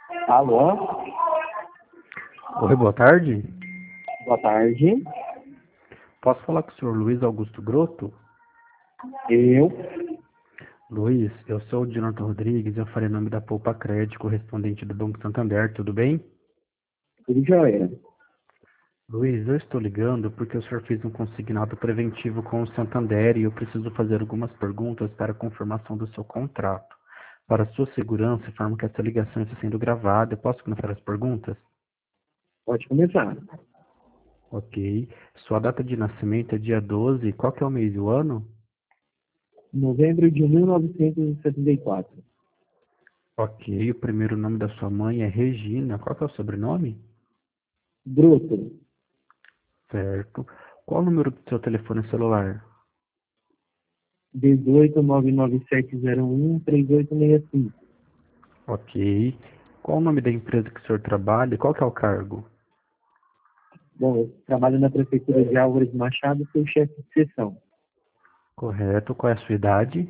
Alô, Oi, boa tarde. boa tarde. Posso falar com o senhor Luiz Augusto Grotto? Eu, Luiz, eu sou o Jonathan Rodrigues, eu falei em nome da Poupa Crédito, correspondente do Banco Santander, tudo bem? tudo jóia. Luiz, eu estou ligando porque o senhor fez um consignado preventivo com o Santander e eu preciso fazer algumas perguntas para a confirmação do seu contrato. Para sua segurança, informo que essa ligação está sendo gravada. Eu posso começar as perguntas? Pode começar. Ok. Sua data de nascimento é dia 12. Qual que é o mês e o ano? Novembro de 1974. Ok. O primeiro nome da sua mãe é Regina. Qual que é o sobrenome? Bruto, Certo. Qual o número do seu telefone celular? 18 99701 3865. Ok. Qual o nome da empresa que o senhor trabalha? Qual que é o cargo? Bom, eu trabalho na Prefeitura de Álvares Machado, sou chefe de seção. Correto. Qual é a sua idade?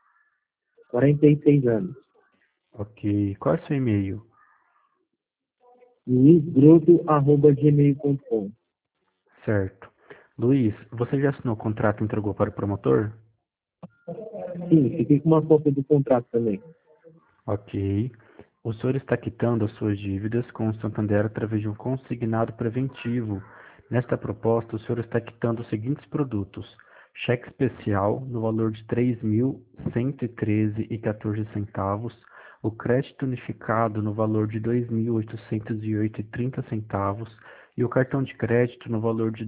46 anos. Ok. Qual é o seu e-mail? luizbruto@gmail.com. Certo. Luiz, você já assinou o contrato e entregou para o promotor? Sim, fiquei com uma cópia do contrato também. Ok. O senhor está quitando as suas dívidas com o Santander através de um consignado preventivo. Nesta proposta, o senhor está quitando os seguintes produtos: cheque especial no valor de R$ 3.113,14, o crédito unificado no valor de R$ 2.808,30 e o cartão de crédito no valor de R$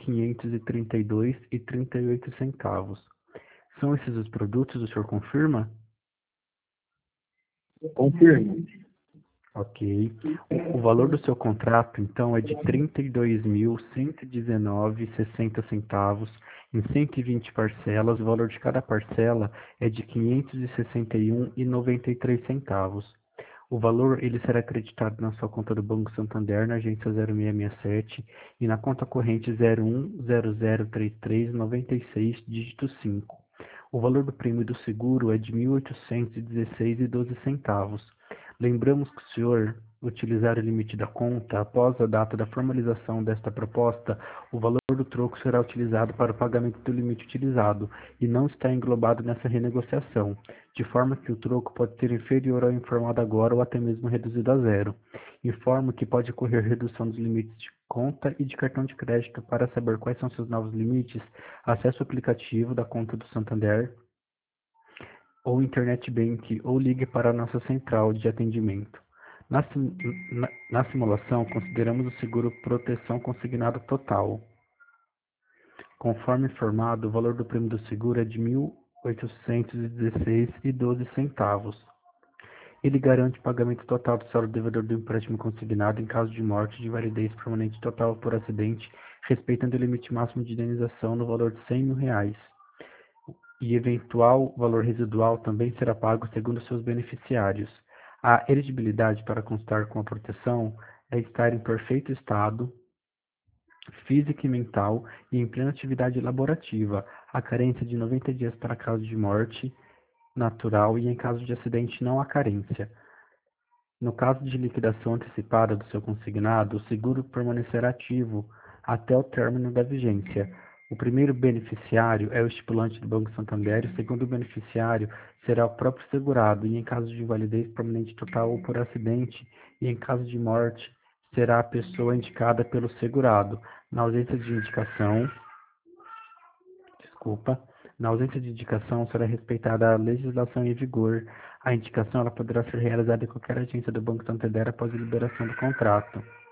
2.532,38. São esses os produtos, o senhor confirma? Confirmo. Ok. O valor do seu contrato, então, é de R$ 32.119,60 em 120 parcelas. O valor de cada parcela é de R$ 561,93. O valor ele será acreditado na sua conta do Banco Santander, na agência 0667 e na conta corrente 01003396, dígito 5. O valor do prêmio do seguro é de R$ 1.816,12. Lembramos que o senhor utilizar o limite da conta após a data da formalização desta proposta, o valor do troco será utilizado para o pagamento do limite utilizado e não está englobado nessa renegociação, de forma que o troco pode ser inferior ao informado agora ou até mesmo reduzido a zero. Informo que pode ocorrer redução dos limites de conta e de cartão de crédito. Para saber quais são seus novos limites, acesse o aplicativo da conta do Santander ou Internet Bank ou ligue para a nossa central de atendimento. Na simulação, consideramos o seguro proteção consignado total. Conforme informado, o valor do prêmio do seguro é de R$ 1.816,12. Ele garante pagamento total do saldo devedor do empréstimo consignado em caso de morte de validez permanente total por acidente, respeitando o limite máximo de indenização no valor de R$ 100.000. E eventual valor residual também será pago segundo seus beneficiários. A elegibilidade para constar com a proteção é estar em perfeito estado física e mental e em plena atividade laborativa, a carência de 90 dias para caso de morte natural e em caso de acidente não há carência. No caso de liquidação antecipada do seu consignado, o seguro permanecerá ativo até o término da vigência. O primeiro beneficiário é o estipulante do Banco Santander e o segundo beneficiário será o próprio segurado, e em caso de invalidez permanente total ou por acidente, e em caso de morte, será a pessoa indicada pelo segurado. Na ausência de indicação, desculpa, na ausência de indicação, será respeitada a legislação em vigor. A indicação ela poderá ser realizada em qualquer agência do Banco Santander após a liberação do contrato.